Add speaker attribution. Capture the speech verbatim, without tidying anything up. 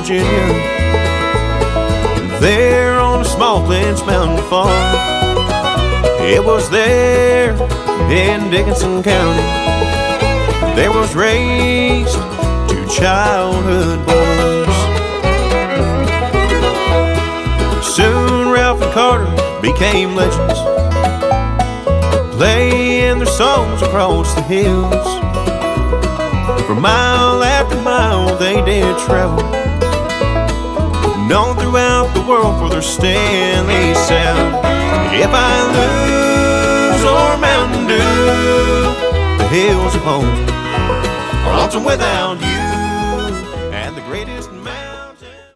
Speaker 1: Virginia. There on a small Clinch Mountain farm, it was there in Dickinson County, there was raised two childhood boys. Soon Ralph and Carter became legends, playing their songs across the hills. For mile after mile they did travel, known throughout the world for their Stanley sound. If I lose or Mountain Dew, the hills of home are lonesome without you. And the greatest